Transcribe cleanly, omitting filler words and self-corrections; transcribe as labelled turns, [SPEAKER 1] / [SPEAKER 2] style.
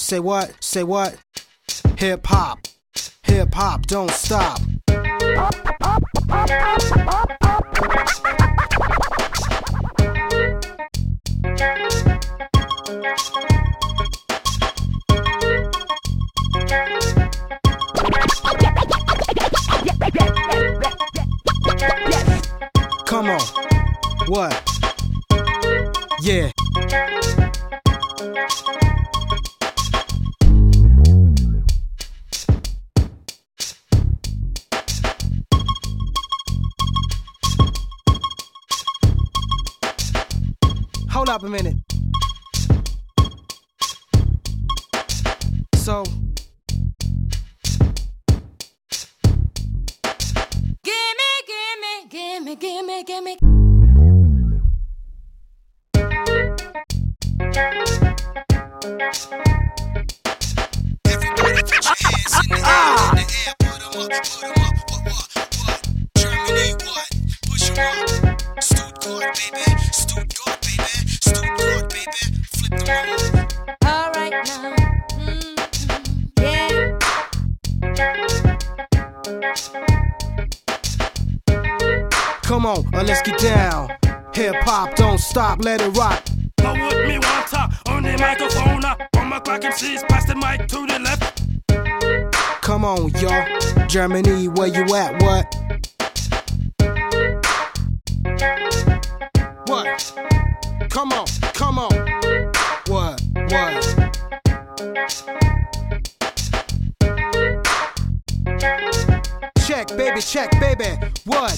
[SPEAKER 1] Say what? Say what? Hip hop. Hip hop, don't stop. Come on. What? Yeah. Hold up a minute. So
[SPEAKER 2] gimme.
[SPEAKER 3] Everybody put your hands in the air, put 'em up, what? Germany, what? Push 'em up. Stuttgart, baby, flip the roll.
[SPEAKER 2] Alright now, yeah.
[SPEAKER 1] come on, let's get down. Hip hop, don't stop, let it rock.
[SPEAKER 4] Go with me one time on the microphone. On my clock MCs, pass the mic to the left.
[SPEAKER 1] Come on, y'all. Germany, where you at? What? What? Come on. What? Check, baby. What?